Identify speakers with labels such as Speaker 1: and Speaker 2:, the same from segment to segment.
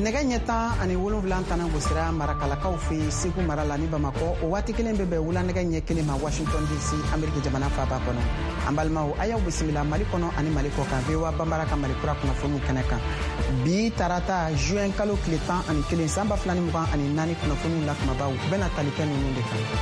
Speaker 1: nɛgɛ ɲɛtan ani 7 tana gosira marakalakaw fɛ Segu mara la ni Bamakɔ o waati kelen bɛ bɛn wula nɛgɛ ɲɛ kelen ma Washington DC Ameriki jamana faaba kɔnɔ. An balimaw a y'aw bisimila Mali kɔnɔ ani Mali kɔ kan VOA Bambara ka Mali kura kunnafoniw kɛnɛ kan. Bi tarata juin kalo tile 11 san 2024 kunnafoniw la kumabaw bɛna tali kɛ ninnu de kan.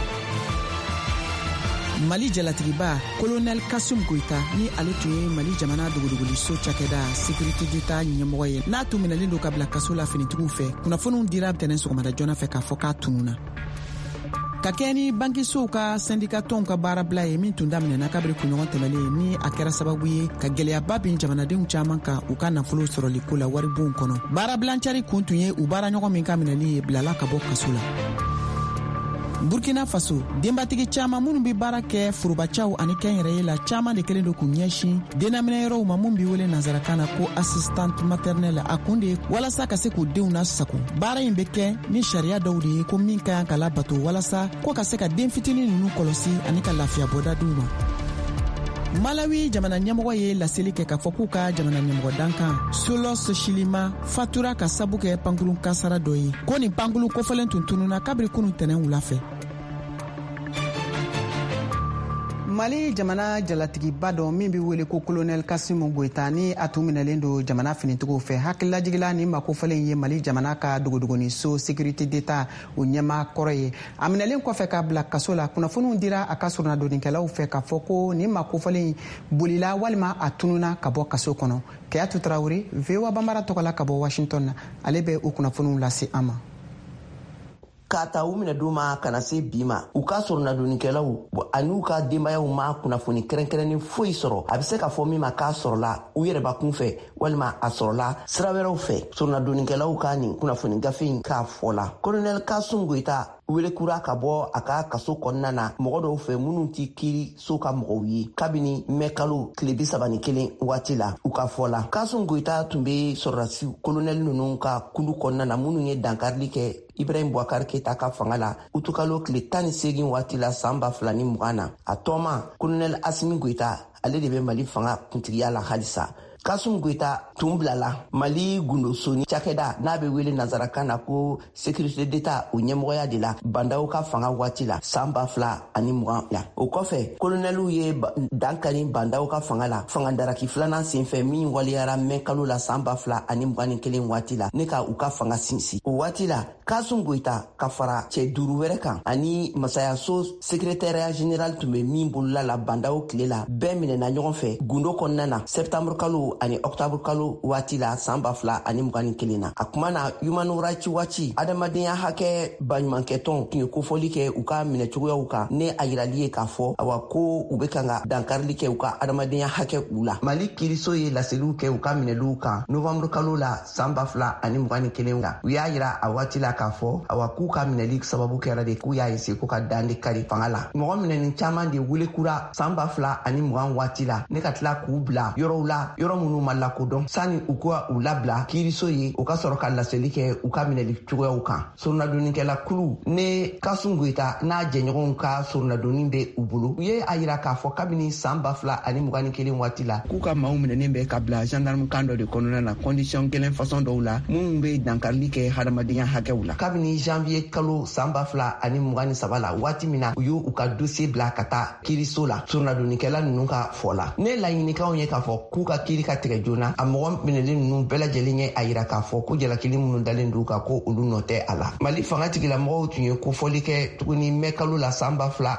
Speaker 1: Mali jalatigiba Colonel Kasum Goita ni ale tun ye Mali jamana dogodogoliso cakɛda sécurité d'état ɲɛmɔgɔ ye n'a tun minɛlen don ka bila kaso la finitigiw fɛ. Kunnafoniw dira tɛnɛn sɔgɔmada joona fɛ k'a fɔ k'a tununa. Ka kɛ ni bankisow ka syndicat tɔnw ka baarabila ye min tun daminɛna kabiri kunɲɔgɔn tɛmɛlen ni a kɛra sababu ye ka gɛlɛyaba bin jamanadenw caman kan u ka nafolo sɔrɔli ko la waribon kɔnɔ. Baarabilancari kun tun ye u baaraɲɔgɔn min ka minɛli ye bilala ka bɔ kaso la. Burkina Faso denbatigi caman minnu bɛ baara kɛ forobacaw ani kɛnyɛrɛye la caman de kelen don k'u ɲɛsin dennaminɛyɔrɔw ma mun bɛ wele nanzarakan na ko assistante maternelle a kun de ye walasa ka se k'u denw lasago. Baara in bɛ kɛ ni sariya dɔw de ye ko min ka kan ka labato walasa ko ka se ka den fitinin ninnu kɔlɔsi ani ka lafiya bɔda d'u ma. Malawi jamana ɲɛmɔgɔ ye laseli kɛ k'a fɔ k'u ka jamana ɲɛmɔgɔ dankan Solos Shilima fatura ka sabu kɛ pankurun kasara dɔ ye ko nin pankurun kofɔlen tun tununa kabiri kunun tɛnɛn wula fɛ. Mali jamana jalatigiba dɔ min bɛ wele ko Colonel Kasum Goita ni a tun minɛlen don jamana finitigiw fɛ hakililajigila ni makofɔlen ye Mali jamana ka dogodogoniso sécurité d'état o ɲɛmaa kɔrɔ ye a minɛlen kɔfɛ k'a bila kaso la kunnafoniw dira a ka surunadonnikɛlaw fɛ k'a fɔ ko ni makofɔlen bolila walima a tununa ka bɔ kaso kɔnɔ. Keyatu Tarawele VOA Bambara tɔgɔla ka bɔ Washington na ale bɛ o kunnafoniw lase an ma.
Speaker 2: K'a ta u minɛ d'u ma kana se bi ma u ka surunadonnikɛlaw ani u ka denbayaw ma kunnafoni kɛrɛnkɛrɛnni foyi sɔrɔ a bɛ se ka fɔ min ma k'a sɔrɔla u yɛrɛbakun fɛ walima a sɔrɔla sira wɛrɛw fɛ surunadonnikɛlaw ka nin kunnafoni gafe in k'a fɔ la. Colonel Kasum Goita welekura ka bɔ a ka kaso kɔnɔna na mɔgɔ dɔw fɛ minnu tɛ kiiri so ka mɔgɔw ye kabini mɛ kalo tile 31 waati la u ka fɔ la. Kasum Goita tun bɛ sɔrɔdasi kolonɛli ninnu ka kulu kɔnɔna na minnu ye dankarili kɛ Ibrahim Boubacar Keita ka fanga la utukalo tile 18 waati la san 2020 na a tɔma Colonel Assimi Goita ale de bɛ Mali fanga kuntigiya la halisa. Kasum Goita tun bilala Mali gundosoni cakɛda n'a bɛ wele nanzarakan na ko sécurité d'état o ɲɛmɔgɔya de la bandaw ka fanga waati la san 2020 la. O kɔfɛ kolonɛliw ye dankari bandaw ka fanga la fangadaraki filanan senfɛ min waliyara mɛ kalo la san 2021 waati la ne ka u ka fanga sinsin. O waati la Kasum Goita ka fara cɛ 5 wɛrɛ kan ani masayaso secrétariat général tun bɛ min bolola la bandaw tile la bɛɛ minɛna ɲɔgɔn fɛ gundo kɔnɔna na septembre kalo ani octobre kalo waati la san 2021 na. A kuma na Human Rights Watch adamadenya hakɛ baɲumankɛtɔn tun ye kofɔli kɛ u ka minɛcogoyaw kan ne a yirali ye k'a fɔ awa ko u bɛ kan ka dankarili kɛ u ka adamadenya hakɛ u la. Mali kiiriso ye laseliw kɛ u ka minɛliw kan novembre kalo la san 2021 la. U y'a yira a waati la k'a fɔ awa k'u ka minɛli sababu kɛra de k'u y'a ese ko ka dan de kari fanga la. Mɔgɔ minɛni caman de welekura san 2020 waati la ne ka tila k'u bila yɔrɔw la yɔrɔ minnu ma lakodɔn sani u ka u labila kiiriso ye u ka sɔrɔ ka laseli kɛ u ka minɛli cogoyaw kan. Surunadonnikɛla kulu ne Kasum Goita n'a jɛɲɔgɔnw ka surunadonni bɛ u bolo u ye a yira k'a fɔ kabini san 2021 waati la k'u ka maaw minɛnen bɛ ka bila gendarme kan dɔ de kɔnɔna na condition kelen façon dɔw la minnu bɛ dankarili kɛ hadamadenya hakɛw la. Kabini janvier kalo san 2023 la waati min na u y'u ka dossier bila ka taa kiiriso la surunadonnikɛla ninnu ka fɔ la. Ne laɲinikaw ye k'a fɔ k'u ka kiiri ka tigɛ joona a mɔgɔ minɛlen ninnu bɛɛ lajɛlen ye a yira k'a fɔ ko jalakili minnu dalen d'u kan ko olu nɔ tɛ a la. Mali fanga tigilamɔgɔw tun ye kofɔli kɛ tuguni mɛ kalo la san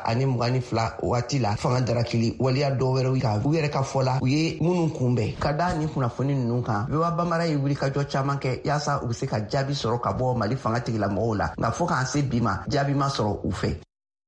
Speaker 2: 2022 waati la fanga darakili waliya dɔw wɛrɛw kan u yɛrɛ ka fɔ la u ye minnu kunbɛn ka da ni kunnafoni ninnu kan. VOA Bambara ye wulikajɔ caman kɛ yaasa u bɛ se ka jaabi sɔrɔ ka bɔ Mali fanga tigilamɔgɔw la nka fɔ k'an se bi ma jaabi ma sɔrɔ u fɛ.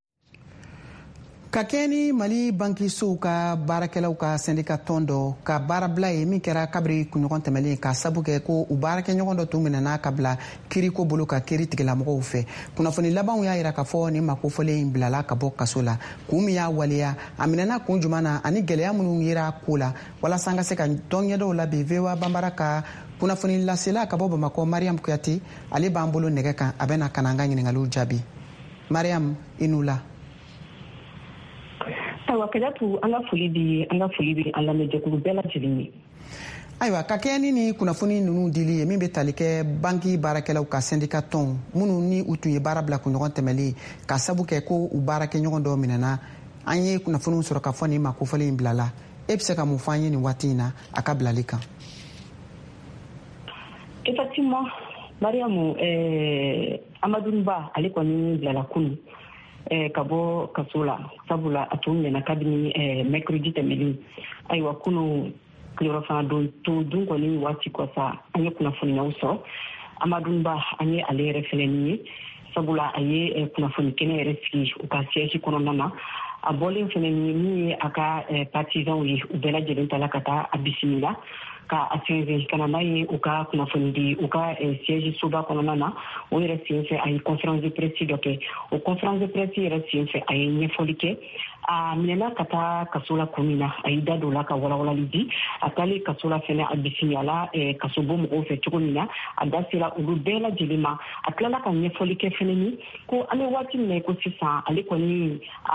Speaker 2: Ka kɛ ni Mali bankisow ka baarakɛlaw ka syndicat tɔn dɔ ka baarabila ye min kɛra kabiri kunɲɔgɔn tɛmɛlen ka sabu kɛ ko u baarakɛɲɔgɔn dɔ tun minɛna ka bila kiiriko bolo ka kiiri tigilamɔgɔw fɛ. Kunnafoni labanw y'a yira k'a fɔ nin makofɔlen in bilala ka bɔ kaso la kun min y'a waleya a minɛna kun juman na ani gɛlɛya minnu yera ko la walasa an ka se ka tɔnɲɛdɔw labɛn. VOA Bambara ka kunnafoni lasela ka bɔ Bamakɔ Mariam Kuyate ale b'an bolo nɛgɛ kan a bɛna ka na an ka ɲininkaliw jaabi. Mariam i n'u la.
Speaker 3: Ayiwa Kajatu an ka foli bi an lamɛnjɛkulu bɛɛ lajɛlen ye.
Speaker 1: Ayiwa ka kɛ ni kunnafoni ninnu dili ye min bɛ tali kɛ banki baarakɛlaw ka syndicat tɔn minnu ni u tun ye baara bila kunɲɔgɔn tɛmɛlen ka sabu kɛ ko u baarakɛɲɔgɔn dɔw minɛna an ye kunnafoniw sɔrɔ ka fɔ nin ma kofɔlen in bilala e bɛ se ka mun fɔ an ye nin waati in na a ka bilali kan.
Speaker 3: Effectivement Mariamu Amadou Ba ale kɔni bilala kunun ka bɔ kaso la sabula a tun ɲɛna kabini mercredi tɛmɛlen ayiwa kunun kiliyɔrɔ fana dun kɔni waati kɔsa an ye kunnafoniyaw sɔrɔ Amadou Ba an ye ale yɛrɛ fɛnɛ ni ye sabula a ye kunnafoni kɛnɛ yɛrɛ sigi u ka siège kɔnɔna na a bɔlen fɛnɛ ni min ye a ka partisans ye u bɛɛ lajɛlen ta la ka taa a bisimila ka a sɛnsɛn ka na n'a ye u ka kunnafoni di u ka siège soba kɔnɔna na o yɛrɛ senfɛ a ye conférence de presse dɔ kɛ o conférence de presse yɛrɛ senfɛ a ye ɲɛfɔli kɛ a minɛna ka taa kaso la kun min na a y'i da don o la ka walawalali di a taalen kaso la fɛnɛ a bisimilala kaso bɔ mɔgɔw fɛ cogo min na a da sera olu bɛɛ lajɛlen ma a tilala ka ɲɛfɔli kɛ fɛnɛ ni ko an bɛ waati min na ko sisan ale kɔni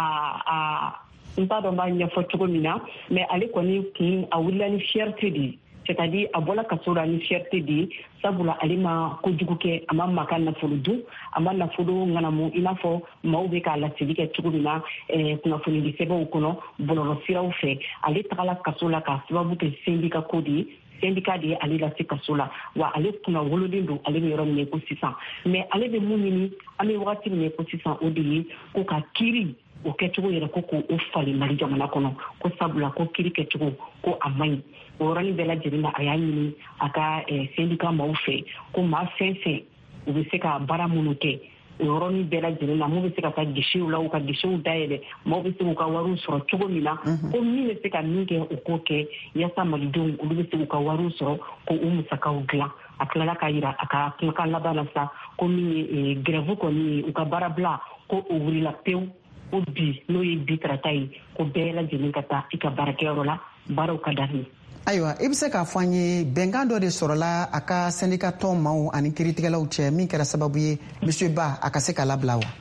Speaker 3: n t'a dɔn b'a ɲɛfɔ cogo min na mais ale kɔni kun a wulila ni fierté de ye c'est-à-dire a bɔla kaso la ni fierté de ye sabula ale ma kojugu kɛ a ma maa ka nafolo dun a ma nafolo ŋanamu i n'a fɔ maaw bɛ k'a laseli kɛ cogo min na kunnafonidi sɛbɛnw kɔnɔ bɔlɔlɔ siraw fɛ ale tagala kaso la k'a sababu kɛ syndicat ko de ye syndicat de ye ale lase kaso la wa ale kunna wololen don ale bɛ yɔrɔ min ko sisan mais ale bɛ mun ɲini an bɛ wagati min ko sisan o de ye ko ka kiiri o kɛcogo yɛrɛ ko k'o falen Mali jamana kɔnɔ ko sabula ko kiiri kɛcogo ko a man ɲi o yɔrɔnin bɛɛ lajɛlen na a y'a ɲini a ka syndicat maaw fɛ ko maa fɛn fɛn u bɛ se ka baara minnu kɛ o yɔrɔnin bɛɛ lajɛlen na mun bɛ se ka taa guichew la u ka guichew dayɛlɛ maaw bɛ se k'u ka wariw sɔrɔ cogo min na ko min bɛ se ka min kɛ o k'o kɛ yaasa malidenw olu bɛ se k'u ka wariw sɔrɔ ko u musakaw dilan a tilala ka yira a ka kumakan laban na sa ko min ye grève kɔni ye u ka baara bila ko o wulila pewu ko bi n'o ye bi tarata ye ko bɛɛ lajɛlen ka taa i ka baarakɛyɔrɔ la baaraw ka daminɛ.
Speaker 1: Ayiwa i bɛ se k'a fɔ an ye bɛnkan dɔ de sɔrɔla a ka syndicat tɔn maaw ani kiiritigɛlaw cɛ min kɛra sababu ye monsieur Ba a ka se ka labila wa.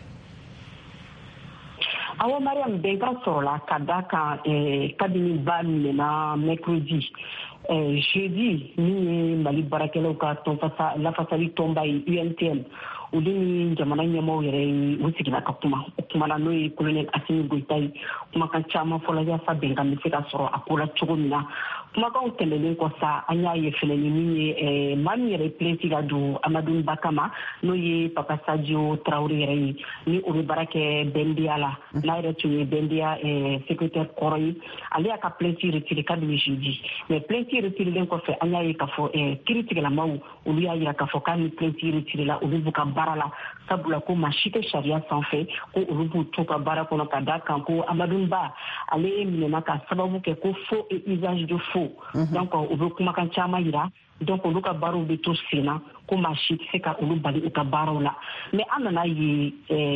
Speaker 3: Awɔ Mariam bɛnkan sɔrɔla ka da kan kabini Ba minɛna mercredi jeudi min ye Mali baarakɛlaw ka lafasali tɔnba ye UNTM olu ni jamana ɲɛmaaw yɛrɛ u sigila ka kuma o kumana n'o ye colonel Asimi Goita ye kumakan caman fɔla yaasa bɛnkan bɛ se ka sɔrɔ a ko la cogo min na kumakanw tɛmɛlen kɔ sa an y'a ye fɛnɛ ni min ye maa min yɛrɛ plainte ka don Amadou Ba kama n'o ye Papa Sadio Traoré yɛrɛ ye ni o bɛ baara kɛ BNDA la n'a yɛrɛ tun ye BNDA secrétaire kɔrɔ ye ale y'a ka plainte retiré kabini jeudi mais plainte retirelen kɔfɛ an y'a ye k'a fɔ kiiritigɛlamaw olu y'a yira k'a fɔ k'a ni plainte retiré la olu b'u ka baara la sabula ko maa si tɛ sariya sanfɛ ko olu b'u to ka baara kɔnɔ ka da kan ko Amadou Ba ale minɛna ka sababu kɛ ko faux et usage de faux donc u bɛ kumakan caman yira donc olu ka baaraw bɛ to sen na ko maa si tɛ se ka olu bali u ka baaraw la mais an nana ye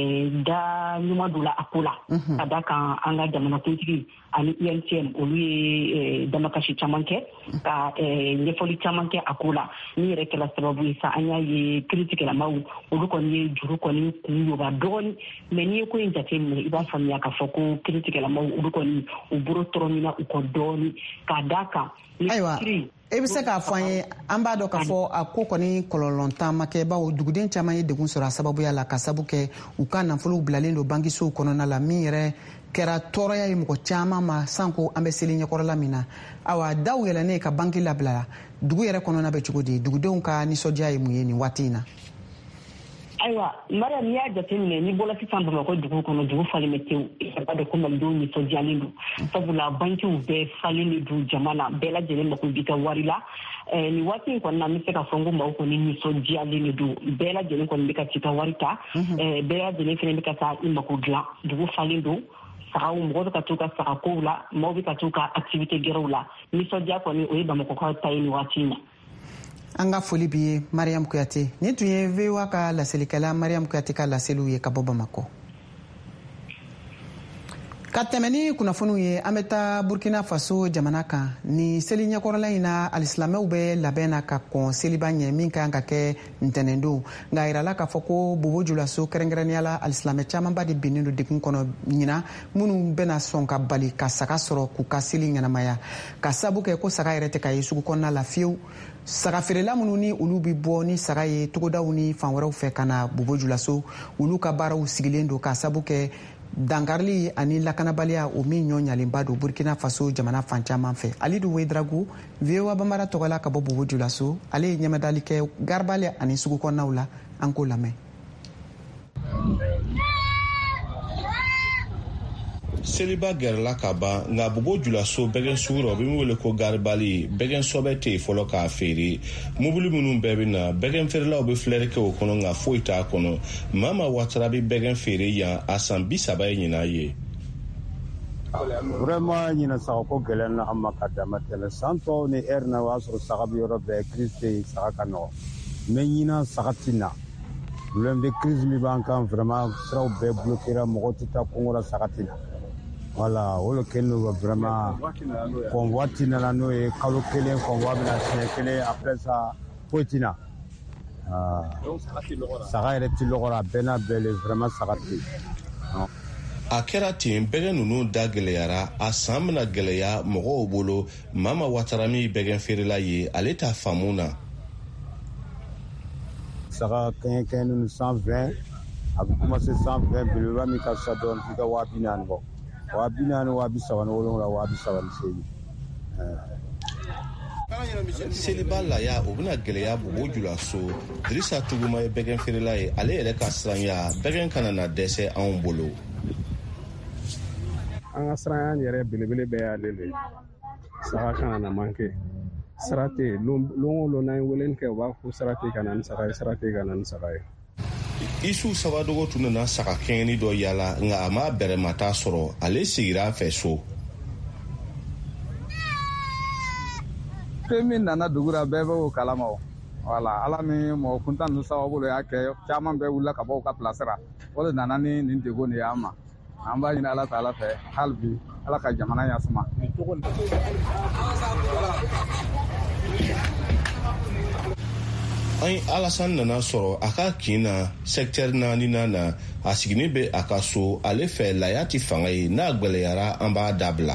Speaker 3: da ɲuman dɔ la a ko la ka da kan an ka jamanakuntigi ani UNTM olu ye damakasi caman kɛ ka ɲɛfɔli caman kɛ a ko la min yɛrɛ kɛla sababu ye sa an y'a ye kiiritigɛlamaw olu kɔni ye juru kɔni kun yoba dɔɔni mais n'i ye ko in jateminɛ i b'a faamuya k'a fɔ ko kiiritigɛlamaw olu kɔni u bolo tɔrɔmina u kɔ dɔɔni k'a da kan.
Speaker 1: Ayiwa e bɛ se k'a fɔ an ye an b'a dɔn k'a fɔ a ko kɔni kɔlɔlɔntan ma kɛ bawo duguden caman ye degun sɔrɔ a sababuya la ka sabu kɛ u ka nafolow bilalen don bankisow kɔnɔna la min yɛrɛ kɛra tɔɔrɔya ye mɔgɔ caman ma san ko an bɛ seli ɲɛkɔrɔla min na awa daw yɛlɛnnen ka banki labila dugu yɛrɛ kɔnɔna bɛ cogo di dugudenw ka nisɔndiya ye mun ye nin waati in na.
Speaker 3: Ayiwa Mariam n'i y'a jateminɛ n'i bɔra sisan Bamakɔ dugu kɔnɔ dugu falen bɛ tewu i b'a dɔn ko malidenw nisɔndiyalen don sabula bankiw bɛɛ falen de don jama na bɛɛ lajɛlen mako b'i ka wari la nin waati in kɔni na n bɛ se ka fɔ n ko maaw kɔni nisɔndiyalen de don bɛɛ lajɛlen kɔni bɛ ka t'i ka wari ta bɛɛ lajɛlen fana bɛ ka taa i mako dilan dugu falen don sagaw mɔgɔw bɛ ka t'u ka sagakow la maaw bɛ ka t'u ka activité gɛrɛw la nisɔndiya kɔni o ye Bamakɔkaw ta ye nin waati in na.
Speaker 1: An ka foli b'i ye Mariam Kuyate nin tun ye VOA ka laselikɛla Mariam Kuyate ka laseliw ye ka bɔ Bamakɔ. Ka tɛmɛ ni kunnafoniw ye an bɛ taa Burkina Faso jamana kan ni seli ɲɛkɔrɔla in na alisilamɛw bɛ labɛn na ka kɔn seliba ɲɛ min kan ka kɛ ntɛnɛndon nka yirala k'a fɔ ko Bobo Julaso kɛrɛnkɛrɛnniyala alisilamɛ camanba de binnen don degun kɔnɔ ɲina minnu bɛna sɔn ka bali ka saga sɔrɔ k'u ka seli ɲɛnamaya ka sabu kɛ ko saga yɛrɛ tɛ ka ye sugu kɔnɔna la fiyewu. Saga feerela minnu ni olu bi bɔ ni saga ye togodaw ni fan wɛrɛw fɛ ka na Bobo Julaso olu ka baaraw sigilen don ka sabu kɛ dankarili ani lakanabaliya o min ɲɔɲalenba don Burkina Faso jamana fan caman fɛ. Alidu Wedragu VOA Bambara tɔgɔla ka bɔ Bobo Julaso ale ye ɲɛmadali kɛ garibali ani sugu kɔnɔnaw la an k'o lamɛn.
Speaker 4: Seliba gɛrɛla ka ban nka Bobo Julaso bɛgɛn sugu rɔ bɛ wele ko garibali bɛgɛn sɔbɛ tɛ fɔlɔ k'a feere mobili minnu bɛɛ bɛ na bɛgɛn feerelaw bɛ filɛri kɛ o kɔnɔ nka foyi t'a kɔnɔ Mama Ouattara bɛ bɛgɛn feere yan a san 30 ye ɲinan ye.
Speaker 5: Vraiment ɲinan saga ko gɛlɛn na an ma ka dama tɛmɛ san tɔw ni heure na o y'a sɔrɔ saga bɛ yɔrɔ bɛɛ crise tɛ yen saga ka nɔgɔ mais ɲinan saga tɛ na problème de crise min b'an kan vraiment siraw bɛɛ bloquera mɔgɔ tɛ taa kɔngɔ la saga tɛ na. Voilà, o le keno vraiment convoi tinala no e kalo kelen convoi bina siɲɛ kelen après ça poitina saga yɛrɛ ti lɔgɔra bɛɛ n'a bɛɛ le vraiment saga tɛ
Speaker 4: a kɛra ten bɛgɛn ninnu da gɛlɛyara a san bɛna gɛlɛya mɔgɔw bolo Mama Ouattara min bɛgɛn feerela ye ale t'a faamu na.
Speaker 5: saga kɛɲɛ ninnu 120 a bɛ commencer 120 belebeleba min ka fisa dɔɔnin f'i ka 40 bɔ.
Speaker 4: Seliba laya o bɛna gɛlɛya Bobo Julaso Dirisa Tuguma ye bɛgɛn feerela ye ale yɛrɛ ka siranya bɛgɛn kana na dɛsɛ anw bolo.
Speaker 6: An ka siranya yɛrɛ belebele bɛɛ y'ale de saga kana na manke sira tɛ lon o lon n'an ye weleli kɛ u b'a fɔ sira tɛ ka na ni saga ye sira tɛ ka na ni saga ye.
Speaker 4: Isu Sabadogo tun nana saga kɛɲɛni dɔ yala nka a ma bɛrɛmata sɔrɔ ale sigira a fɛ so.
Speaker 7: Fɛn min nana dugura bɛɛ bɛ o kalama o. Voilà, ala min mɔgɔ kuntan ninnu sababu y'a kɛ caman bɛɛ wulila ka bɔ u ka place la. O de nana ni nin degun de y'an ma. An b'a ɲini ala ta'ala fɛ hali bi ala ka jamana yasuma.
Speaker 4: An Alassane nana sɔrɔ a ka kin na secteur 4 na a sigini bɛ a ka so ale fɛ laya ti fanga ye n'a gwɛlɛyara an b'a dabila.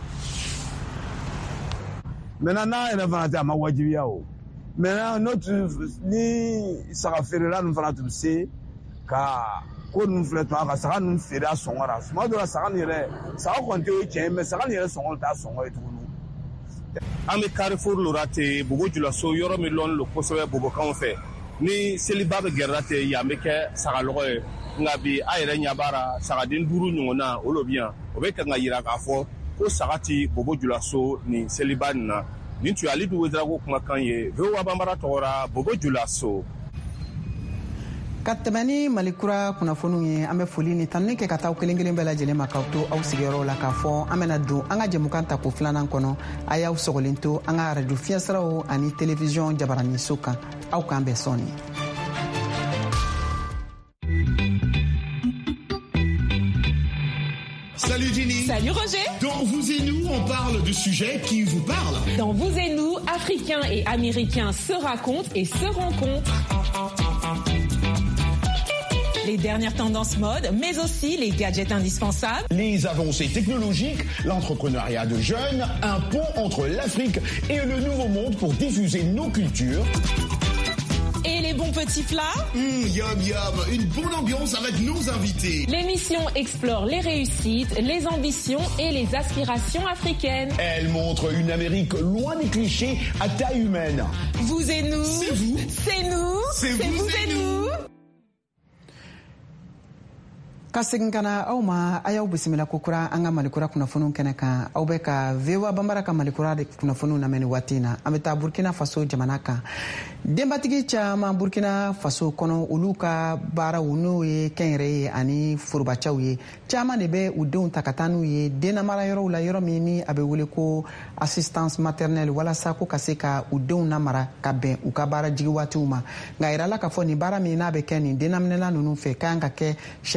Speaker 5: Maintenant n'a yɛrɛ fana tɛ a ma wajibiya o maintenant ni saga feerela ninnu fana tun bɛ se ka ko ninnu filɛ tun a ka saga ninnu feere a sɔngɔ la tuma dɔ la saga nin yɛrɛ saga kɔni tɛ o tiɲɛ ye mais saga nin yɛrɛ sɔngɔ t'a sɔngɔ ye tuguni.
Speaker 4: An bɛ Carrefour lora ten Bobo Julaso yɔrɔ min lɔn lo kosɛbɛ bobokanw fɛ ni seliba bɛ gɛrɛla ten yan bɛ kɛ sagalɔgɔ ye nka bi a yɛrɛ ɲɛ b'ara sagaden 5 ɲɔgɔnna o lo bi yan o bɛ kan ka yira k'a fɔ ko saga ti Bobo Julaso ni seliba nin na nin tun ye Alidu Wedrago kumakan ye VOA Bambara tɔgɔra Bobo Julaso.
Speaker 1: Ka tɛmɛ ni Malikura kunnafoniw ye an bɛ foli ni tanuni kɛ ka taa kelen kelen bɛɛ lajɛlen ma k'aw to aw sigiyɔrɔw la k'a fɔ an bɛna don an ka jɛmukan ta ko 2nan kɔnɔ a y'aw sɔgɔlen to an ka radio fiɲɛsiraw ani télévision jabaraniso kan aw k'an bɛɛ sɔnni.
Speaker 8: Salut Jenny.
Speaker 9: Salut Roger.
Speaker 8: Dans Vous et Nous, on parle de sujets qui vous parlent.
Speaker 9: Dans Vous et Nous, Africains et Américains se racontent et se rencontrent. Les dernières tendances mode, mais aussi les gadgets indispensables.
Speaker 8: Les avancées technologiques, l'entrepreneuriat de jeunes, un pont entre l'Afrique et le Nouveau Monde pour diffuser nos cultures.
Speaker 9: Et les bons petits plats.
Speaker 8: Yum yum, une bonne ambiance avec nos invités.
Speaker 9: L'émission explore les réussites, les ambitions et les aspirations africaines.
Speaker 8: Elle montre une Amérique loin des clichés à taille humaine.
Speaker 9: Vous et nous.
Speaker 8: C'est vous.
Speaker 9: C'est nous.
Speaker 8: C'est vous et nous.
Speaker 1: Ka segin kana aw ma a y'aw bisimila kokura an ka Malikura kunnafoniw kɛnɛ kan aw bɛ ka VOA Bambara ka Malikura de kunnafoniw lamɛn ni waati na an bɛ taa Burkina Faso jamana kan denbatigi caman Burkina Faso kɔnɔ olu ka baaraw n'o ye kɛnyɛrɛ ye ani forobacɛw ye caman de bɛ u denw ta ka taa n'u ye dennamara yɔrɔw la yɔrɔ min ni a bɛ wele ko assistance maternelle walasa ko ka se ka u denw namara ka bɛn u ka baara jigi waatiw ma nka yirala k'a fɔ nin baara min n'a bɛ kɛ nin dennaminɛla ninnu fɛ k'an ka kɛ sariya de kɔnɔ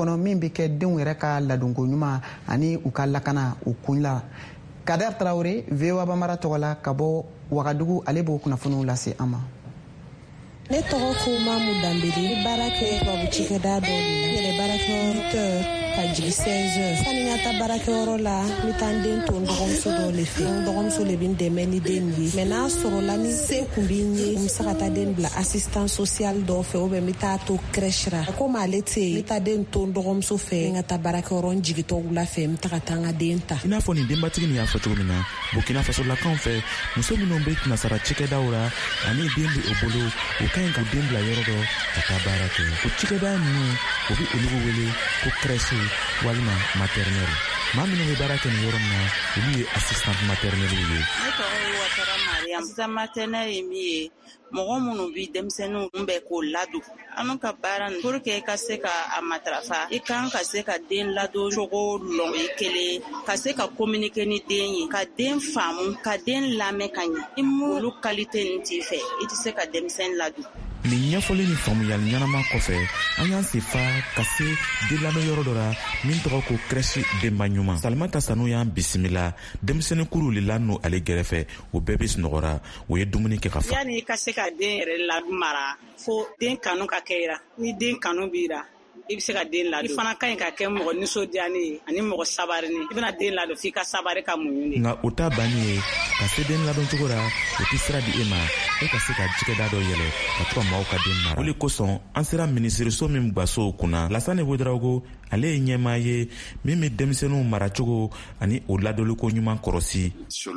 Speaker 1: kɔnɔ min bɛ kɛ denw yɛrɛ ka ladonko ɲuman ani u ka lakana u kun la. Kader Traoré, VOA Bambara tɔgɔ la ka bɔ Wagadugu, ale b'o kunnafoniw lase an ma.
Speaker 10: Ne tɔgɔ ko Mamu Dambele, baara kɛ tubabu cikɛda dɔ de la. Yɛrɛ baarakɛyɔrɔ ka jigi 16 heures. Sani n ka taa baarakɛyɔrɔ la, n bɛ taa n den to n dɔgɔmuso dɔ le fɛ. N dɔgɔmuso le bɛ n dɛmɛ ni den ye. Mɛ n'a sɔrɔla ni se kun bɛ n ye, n bɛ se ka taa den bila assistant social dɔ fɛ ou bien n bɛ taa to crèche ra. Komi ale tɛ yen, n bɛ taa den to n dɔgɔmuso fɛ. N ka taa baarakɛyɔrɔ n jigitɔ wula fɛ, n bɛ taa ka taa n ka den ta.
Speaker 11: I n'a fɔ nin denbatigi nin y'a fɔ cogo min na, Burkina Faso lakaw fɛ, muso minnu bɛ nasara cikɛdaw la ani den bɛ o bolo, o ka ɲi ka den bila yɔrɔ dɔ ka taa baara kɛ. O cikɛda ninnu, o bɛ olu wele ko crèche walima maternelle. Maa minnu bɛ baara kɛ nin yɔrɔ min na, olu ye assistant maternelle ye.
Speaker 12: Ne tɔgɔ ye Watara Mariam. Assistant maternelle ye min ye, mɔgɔ minnu bɛ denmisɛnninw bɛɛ k'o ladon. An ka baara nin pour que i ka se ka a matarafa, i kan ka se ka den ladon cogo lɔn i kelen, ka se ka communiquer ni den ye, ka den faamu, ka den lamɛn ka ɲɛ. I m'olu qualité nin t'i fɛ, i tɛ se ka denmisɛnnin ladon.
Speaker 11: Nin ɲɛfɔli ni faamuyali ɲɛnama kɔfɛ, an y'an sefa ka se den ladon yɔrɔ dɔ la min tɔgɔ ko crèche denba ɲuman. Salimata Sanu y'an bisimila, denmisɛnnin kuru le la n'o ale gɛrɛfɛ, o bɛɛ bɛ sunɔgɔra, o ye dumuni kɛ ka fa.
Speaker 12: Yani i ka se ka den yɛrɛ lamara, fo den kanu ka kɛ i la. Ni den kanu b'i la, i bɛ se ka den ladon. I fana ka ɲi ka kɛ mɔgɔ nisɔndiyalen ye ani mɔgɔ sabarini. I bɛna den ladon f'i ka sabari ka muɲu de. Nka
Speaker 11: o ta banni ye ka se den ladon cogo la, o tɛ sira di e ma, e ka se ka cikɛda dɔ yɛlɛ ka to ka maaw ka den mara. O de kosɔn an sera minisiriso min baso kunna. Lassane Ouedraogo, ale ye ɲɛmaa ye min bɛ denmisɛnninw mara cogo ani o ladonliko ɲuman kɔrɔsi.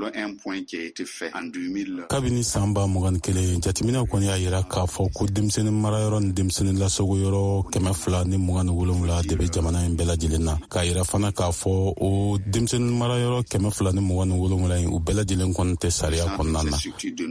Speaker 13: Kabini san 2021 jateminɛw kɔni y'a jira k'a fɔ ko denmisɛnnin marayɔrɔ ni denmisɛnnin lasagoyɔrɔ 227 de bɛ jamana in bɛɛ lajɛlen na. K'a jira fana k'a fɔ o denmisɛnnin marayɔrɔ 227 in u bɛɛ lajɛlen kɔni tɛ sariya kɔnɔna na.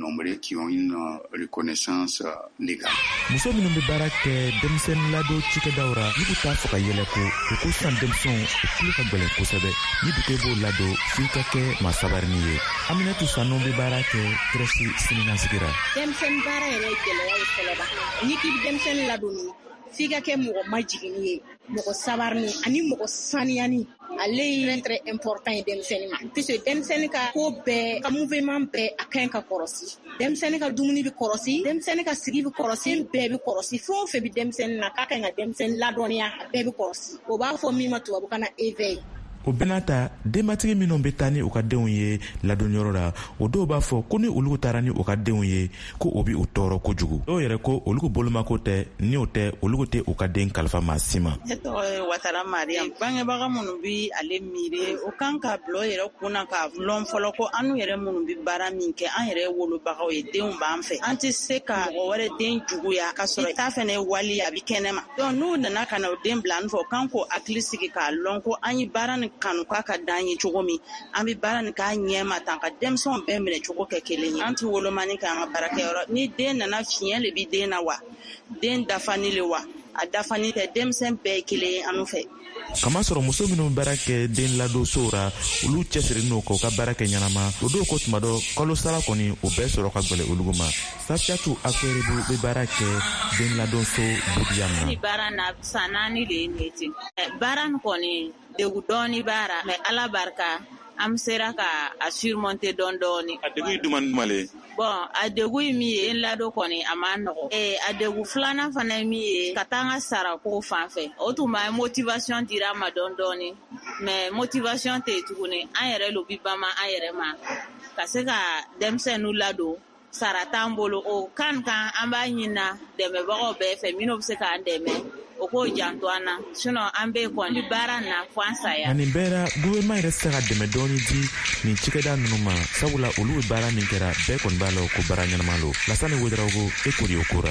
Speaker 11: Muso minnu bɛ baara kɛ denmisɛnnin ladon cikɛdaw ra, n'u bɛ taa fɔ ka yɛlɛ ko u ko sisan denmisɛnw u tulo ka gɛlɛn kosɛbɛ. Ni du k'e b'o ladon f'i ka kɛ maa sabarini ye. Aminatu Sanu bɛ baara kɛ crèche siniɲɛsigi ra.
Speaker 14: Denmisɛnnin baara yɛrɛ gɛlɛya ye fɔlɔba. N'i k'i bɛ denmisɛnnin ladon, f'i ka kɛ mɔgɔ majigini ye, mɔgɔ sabarini ani mɔgɔ saniyani. Ale ye très important ye denmisɛnnin ma. Puisque denmisɛnnin ka ko bɛɛ, ka mouvement bɛɛ a ka ɲi ka kɔlɔsi. Denmisɛnnin ka dumuni bɛ kɔlɔsi, denmisɛnnin ka sigi bɛ kɔlɔsi, bɛɛ bɛ kɔlɔsi. Fɛn o fɛn bɛ denmisɛnnin na k'a ka ɲi ka denmisɛnnin ladɔnniya, a bɛɛ bɛ kɔlɔsi. O b'a fɔ min ma tubabukan na éveil.
Speaker 11: O bɛɛ n'a ta, denbatigi minnu bɛ taa ni u ka denw ye ladonyɔrɔ la, o dɔw b'a fɔ ko ni olu taara ni u ka denw ye ko o bɛ u tɔɔrɔ kojugu. Dɔw yɛrɛ ko olu bolomako tɛ, ni o tɛ olu tɛ u ka den kalifa maa si ma.
Speaker 12: Ne tɔgɔ ye Watara Mariam. Bangebaga minnu bɛ ale miiri, o kan ka bila o yɛrɛ kunna ka lɔn fɔlɔ ko an yɛrɛ minnu bɛ baara min kɛ, an yɛrɛ wolobagaw ye, denw b'an fɛ. An tɛ se ka mɔgɔ wɛrɛ den juguya ka sɔrɔ i t'a fana ye wali a bɛ kɛnɛma. Donc n'u nana ka na o den bila an fɛ, o kan k'o hakili sigi k'a lɔn ko an ye baara nin kanu k'a ka d'an ye cogo min, an bɛ baara nin k'a ɲɛma tan ka denmisɛnw bɛɛ minɛ cogo kɛ kelen ye. An tɛ wolomani kɛ an ka baarakɛyɔrɔ. Ni den nana fiɲɛ le bɛ den na wa, den dafani le wa, a dafani tɛ, denmisɛn bɛɛ ye kelen ye an fɛ.
Speaker 11: Kamasɔrɔ muso minnu baara kɛ den ladon sow ra, olu cɛsirilen don k'u ka baara kɛ ɲɛnama. O dɔw ko tuma dɔ kalo sara kɔni o bɛɛ sɔrɔ ka gɛlɛn olu ma. Safiatou Aferibu bɛ baara kɛ den ladon so Budiya na.
Speaker 15: Ni baara na san 4 de ye ne ten. Baara nin kɔni degun dɔɔni b'ara, mais Ala barika an sera ka a surmonter dɔɔni.
Speaker 11: A degun ye jumɛn le?
Speaker 15: Bon, a degun ye min ye, lado kɔni a ma nɔgɔ. A degun filanan fana ye min ye, ka taa an ka sarako fan fɛ. O tun b'a motivation dira ma dɔɔni, mais motivation tɛ tuguni. An yɛrɛ lo bi bama an yɛrɛ ma. Ka se ka denmisɛnninw ladon, sara t'an bolo. O kan an b'a ɲinina dɛmɛbagaw bɛɛ fɛ minnu bɛ se k'an dɛmɛ. O ko janto an na, sinon an bɛ kɔni baara na fo an saya.
Speaker 11: Nin bɛɛ la gouvernement yɛrɛ se ka dɛmɛ dɔɔni di nin cikɛda ninnu ma, sabula olu bɛ baara min kɛra bɛɛ kɔni b'a la ko baara ɲɛnama lo. Lassane Ouedraogo, e kori o kora.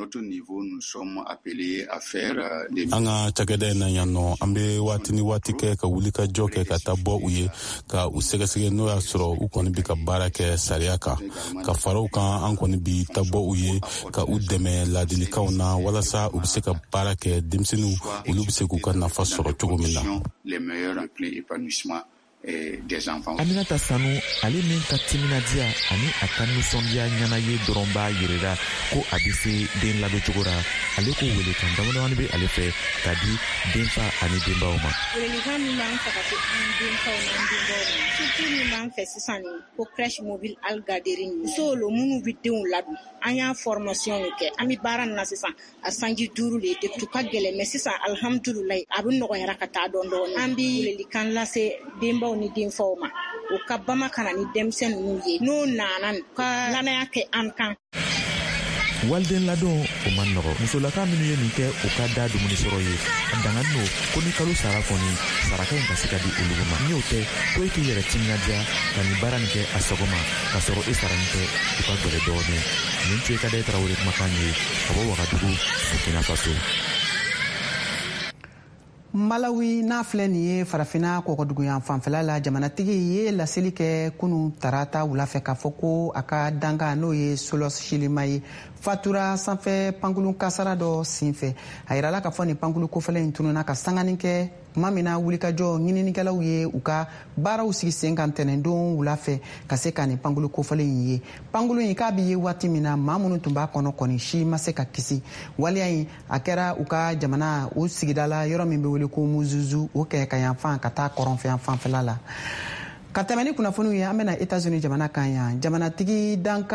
Speaker 13: An ka cakɛda in na yan nɔ, an bɛ waati ni waati kɛ ka wuli ka jɔ kɛ ka taa bɔ u ye, ka u sɛgɛsɛgɛ n'o y'a sɔrɔ u kɔni bɛ ka baara kɛ sariya kan. Ka fara u kan, an kɔni bi taa bɔ u ye, ka u dɛmɛ ladilikanw na walasa u bɛ se ka baara kɛ denmisɛnninw olu bɛ se k'u ka nafa sɔrɔ cogo min na.
Speaker 11: Aminata Sanu ale min ka timinadiya ani a ka nisɔndiya ɲana ye dɔrɔn b'a yirira ko a bɛ se den ladoncogo ra. Ale ko welekan damadamani bɛ ale fɛ ka di denfa ani denbaw ma.
Speaker 14: Welekan min b'an fɛ ka se an denfaw n'an denbaw ma surtout min b'an fɛ sisan ko crèche mobile Algaderi musow lo minnu bɛ denw ladon an y'a formation kɛ an bɛ baara na sisan a sanji 5 le depuis ka gɛlɛn mais sisan alhamdulilayi a bɛ nɔgɔyara ka taa dɔɔni an bɛ welekan lase denbaw ni denfaw ma o ka bama kana ni denmisɛnnin ninnu ye n'o nana ka lanaya kɛ an kan.
Speaker 11: Walden ladon o man nɔgɔ. Musolaka minnu ye nin kɛ u ka da dumuni sɔrɔ ye a dangan n'o ko ni kalo sara kɔni saraka in ka se ka di olu ma. Ni o tɛ ko e k'i yɛrɛ timinadiya ka nin baara nin kɛ a sago ma ka sɔrɔ e sara nin tɛ u ka gwɛlɛ dɔɔni. Nin tun ye Kadaye Tarawele kumakan ye ka bɔ Wagadugu, Burkina Faso.
Speaker 1: Malawi n'a filɛ nin ye farafina kɔkɔduguyan fanfɛla la jamanatigi ye laseli kɛ kunun tarata wulafɛ k'a fɔ ko a ka danga n'o ye Solos Shilima ye fatura sanfɛ pankulu kasara dɔ senfɛ. A yirala k'a fɔ nin pankulu kofɛlen in tununa ka sangani kɛ tuma min na wulikajɔ ɲininikɛlaw ye u ka baaraw sigi sen kan tɛnɛndon wulafɛ ka se ka nin pankulu kofɔlen in ye. Pankulu in k'a bɛ ye waati min na maa minnu tun b'a kɔnɔ kɔni si ma se ka kisi. Waliya in a kɛra u ka jamana o sigida la yɔrɔ min bɛ wele ko Muzuzu o kɛ ka yanfan ka taa kɔrɔnfɛn fanfɛla la. Ka tɛmɛ ni kunnafoniw ye an bɛna États-Unis jamana kan yan jamanatigi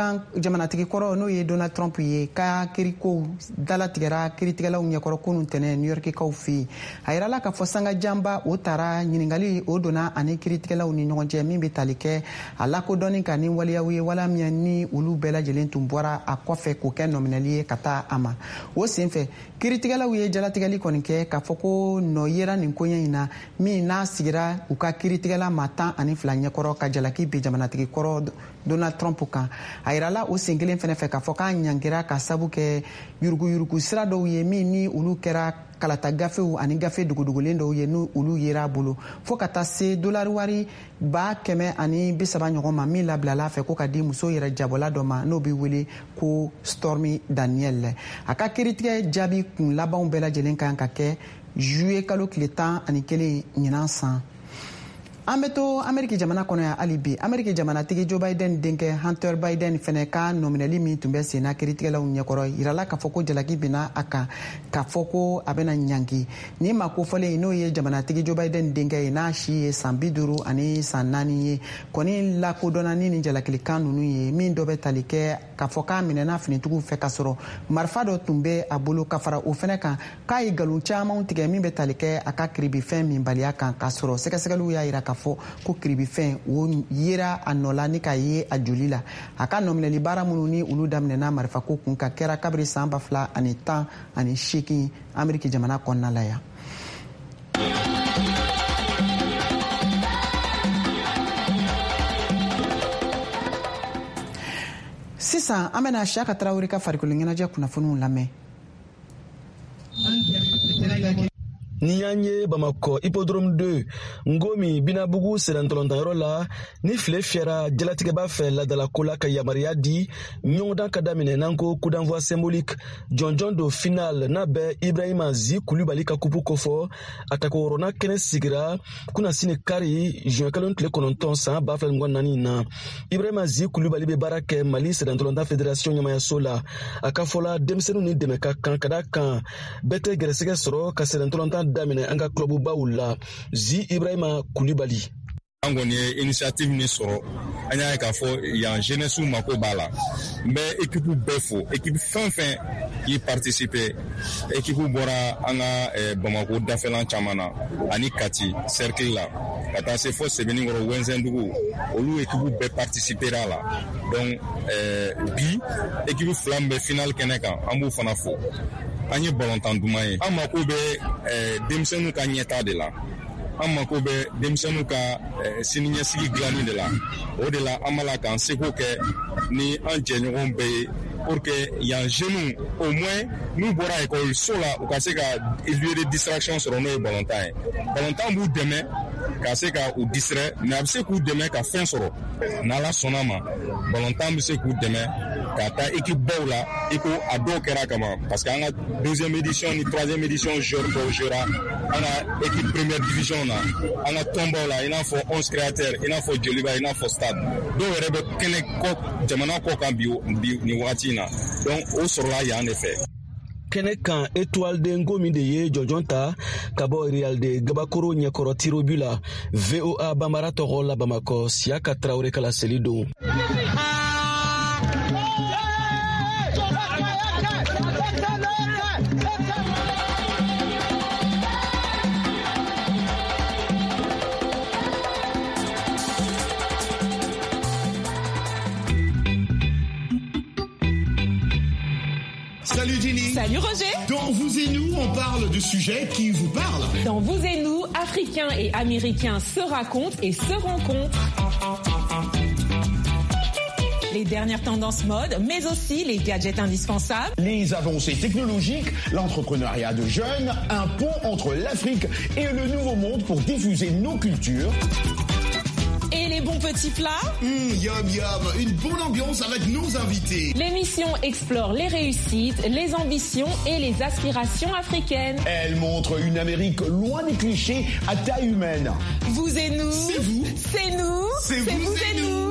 Speaker 1: kɔrɔ n'o ye Donald Trump ye ka kirikow dalatigɛra kiritigɛlaw ɲɛkɔrɔ kunun tɛnɛ New Yorkikaw fɛ yen. A yirala k'a fɔ sanga janba o taara ɲiningali o donna ani kiritigɛlaw ni ɲɔgɔn cɛ min bɛ tali kɛ a lakodɔnni ka ni waliyaw ye wala min ni olu bɛɛ lajɛlen tun bɔra a kɔfɛ k'o kɛ nɔminɛli ye ka taa a ma. O senfɛ kiritigɛlaw ye jalatigɛli kɔni kɛ k'a fɔ ko nɔ yera nin koɲɛ in na min n'a sigira u ka kiritigɛla maa 12 ɲɛkɔrɔ ka jalaki bi jamanatigi kɔrɔ Donald Trump kan. A yirala o sen kelen fɛnɛ fɛ k'a fɔ k'a ɲangira ka sabu kɛ yuruguyurugu sira dɔw ye min ni olu kɛra kalata gafew ani gafe dugudugulen dɔw ye n'u olu yera a bolo fo ka taa se dolari wari 130 ɲɔgɔn ma min labilala fɛ ko ka di muso yɛrɛ jabɔla dɔ ma n'o bɛ wele ko Stormy Daniel. A ka kiritigɛ jaabi kun labanw bɛɛ lajɛlen kan ka kɛ juillet kalo tile 11 ɲinan san. An bɛ to Ameriki jamana kɔnɔ yan hali bi Ameriki jamanatigi Joe Biden denkɛ Hunter Biden fɛnɛ ka nɔminɛli min tun bɛ sen na kiritigɛlaw ɲɛkɔrɔ yirala k'a fɔ ko jalaki bɛna a kan k'a fɔ ko a bɛna ɲangi. Ni ma kofɔlen n'o ye jamanatigi Joe Biden denkɛ ye n'a si ye san 50 ani san 4 ye kɔni lakodɔnna ni nin jalakilikan ninnu ye min dɔ bɛ tali kɛ k'a fɔ k'a minɛna finitigiw fɛ ka sɔrɔ marifa dɔ tun bɛ a bolo ka fara o fɛnɛ kan k'a ye nkalon caman tigɛ min bɛ tali kɛ a ka kiribifɛn min baliya kan k'a sɔrɔ sɛgɛsɛgɛliw y'a yira k'a fɔ ko kiribifɛn o yera a nɔ la ni k'a ye a joli la. A ka nɔminɛli baara minnu ni olu daminɛna marifako kun ka kɛra kabiri san 2018 Ameriki jamana kɔnɔna la yan. Sisan an bɛna Siyaka Tarawele ka farikolo ɲɛnajɛ kunnafoniw lamɛn.
Speaker 16: Ni y'an ye Bamakɔ Hippodrome 2 Ngomi Binabugu sɛnɛntɔlɔntanyɔrɔ la ni file fiyɛra jalatigɛba fɛ ladalako la ka yamaruya di ɲɔgɔndan ka daminɛ n'an ko coup d'envoi symbolique jɔnjɔn do final n'a bɛ Ibrahima Zi Kulibali ka kupu kɔfɔ a takɔrɔna kɛnɛ sigira kunasini kari juin kalo tile 9 san 2024 na. Ibrahima Zi Kulibali bɛ baara kɛ Mali sɛnɛntɔlɔntan fédération ɲɛmayaso la. A ka fɔla denmisɛnninw ni dɛmɛ ka kan ka da kan bɛɛ tɛ gɛrɛsɛgɛ sɔrɔ ka sɛnɛntɔlɔntan daminɛ an ka clubbaw la. Zi Ibrahima Kulibali
Speaker 17: an kɔni ye initiative min sɔrɔ an y'a ye k'a fɔ yan jeunesse mako b'a la n bɛ équipe bɛɛ fo équipe fɛn fɛn k'i participer équipe bɔra an ka Bamako dafɛlan caman na ani Kati cercle la ka taa se fɔ Sebenikɔrɔ Wɛnzɛndugu olu équipe bɛɛ participera a la donc bi équipe fila min bɛ final kɛnɛ kan an b'u fana fo. An ye balontan duman ye an mako bɛ denmisɛnninw ka ɲɛta de la an mako bɛ denmisɛnninw ka siniɲɛsigi dilanni de la o de la an b'a la k'an seko kɛ ni an jɛɲɔgɔn bɛɛ ye pour que yan jeunes au moins n'u bɔra ekɔliso la u ka se ka lieu de distraction sɔrɔ n'o ye balontan ye. Balontan b'u dɛmɛ ka se ka u distrait mais a bɛ se k'u dɛmɛ ka fɛn sɔrɔ n'Ala sɔnna ma balontan bɛ se k'u dɛmɛ k'a ta équipe baw la i ko a dɔw kɛra kama parce que an ka deuxième édition ni troisième édition joueur dɔw jouera an ka équipe première division na an ka tɔnbaw la i n'a fɔ 11 créateurs i n'a fɔ joliba i n'a fɔ stade dɔw yɛrɛ bɛ kɛnɛ kɔ jamana kɔ kan bi ni wagati in na donc o sɔrɔla yan de fɛ.
Speaker 16: kɛnɛ kan étoile de Ngomi de ye jɔnjɔn ta ka bɔ Real de Gabakoro ɲɛkɔrɔ tirobu la VOA Bambara tɔgɔ la Bamakɔ Siaka Traoré kala seli don.
Speaker 8: Salut Jenny.
Speaker 9: Salut Roger.
Speaker 8: Dans Vous et Nous, on parle de sujets qui vous parlent.
Speaker 9: Dans Vous et Nous, Africains et Américains se racontent et se rencontrent. Les dernières tendances mode, mais aussi les gadgets indispensables.
Speaker 8: Les avancées technologiques, l'entrepreneuriat de jeunes, un pont entre l'Afrique et le Nouveau Monde pour diffuser nos cultures.
Speaker 9: Et les bons petits plats.
Speaker 8: Yum yum, une bonne ambiance avec nos invités.
Speaker 9: L'émission explore les réussites, les ambitions et les aspirations africaines.
Speaker 8: Elle montre une Amérique loin des clichés à taille humaine.
Speaker 9: Vous et nous.
Speaker 8: C'est vous.
Speaker 9: C'est nous.
Speaker 8: C'est vous et nous.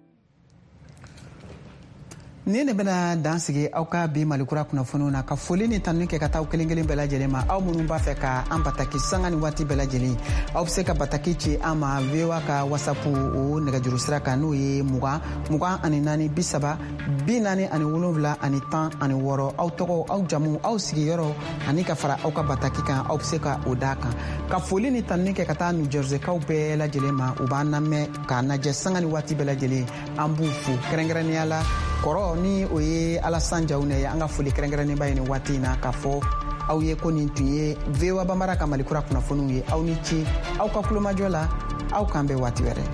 Speaker 1: Ni ne bena dan sigi aw ka bi malikura kunnafoniw na ka foli ni tanu kɛ ka taa kelen kelen bɛɛ lajɛlen ma aw minnu b'a fɛ ka an bataki sanga ni waati bɛɛ lajɛlen aw bɛ se ka bataki ci an ma VOA ka WhatsApp o nɛgɛjuru sira kan n'o ye 20 ani 4 30 47 ani 10 ani 6 aw tɔgɔ aw jamu aw sigiyɔrɔ ani ka fara aw ka bataki kan aw bɛ se ka o d'a kan ka foli ni tanu kɛ ka taa New Jersey kaw bɛɛ lajɛlen ma u b'an lamɛn k'a lajɛ sanga ni waati bɛɛ lajɛlen an b'u fo kɛrɛnkɛrɛnnenya la kɔrɔ ni o ye Alassane Diaw ne ye an ka foli kɛrɛnkɛrɛnnen ba ye nin waati in na k'a fɔ aw ye ko nin tun ye VOA Bambara ka malikura kunnafoniw ye aw ni ci aw ka kulomajɔ la aw k'an bɛn waati wɛrɛ.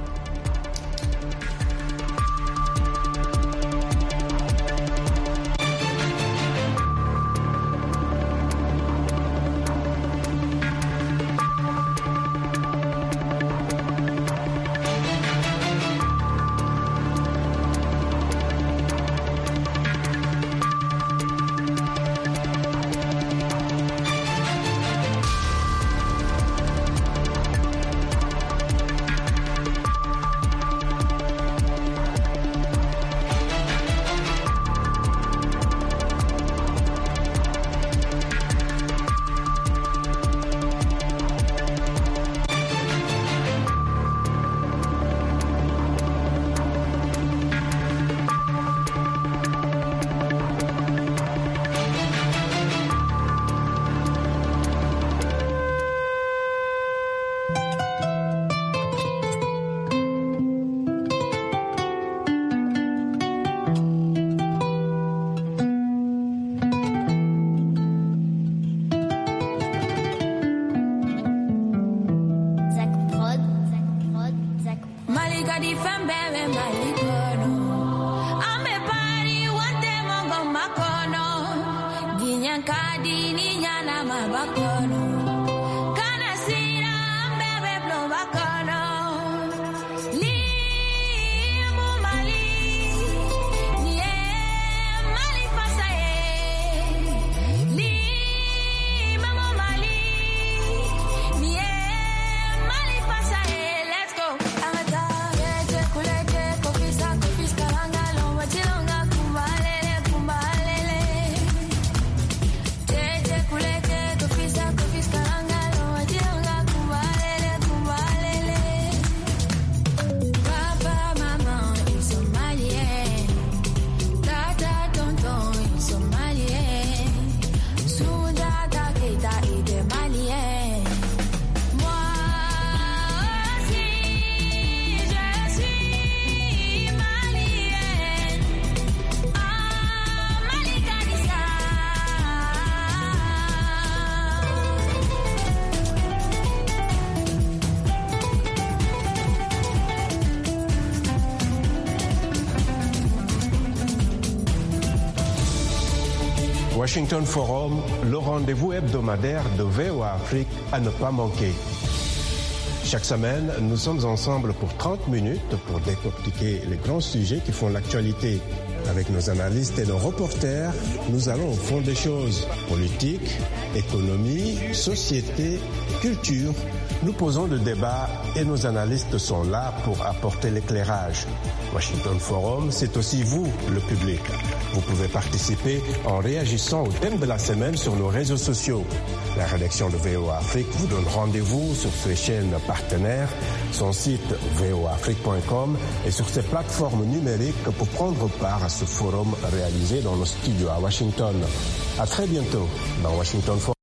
Speaker 18: Washington Forum, le rendez-vous hebdomadaire de VOA Afrique à ne pas manquer. Chaque semaine, nous sommes ensemble pour 30 minutes pour décortiquer les grands sujets qui font l'actualité. Avec nos analystes et nos reporters, nous allons au fond des choses. Politique, économie, société, culture. Nous posons le débat et nos analystes sont là pour apporter l'éclairage. Washington Forum, c'est aussi vous, le public. Vous pouvez participer en réagissant au thème de la semaine sur nos réseaux sociaux. La rédaction de VOA Afrique vous donne rendez-vous sur ses chaînes partenaires, son site voafrique.com et sur ses plateformes numériques pour prendre part à ce forum réalisé dans nos studios à Washington. À très bientôt dans Washington Forum.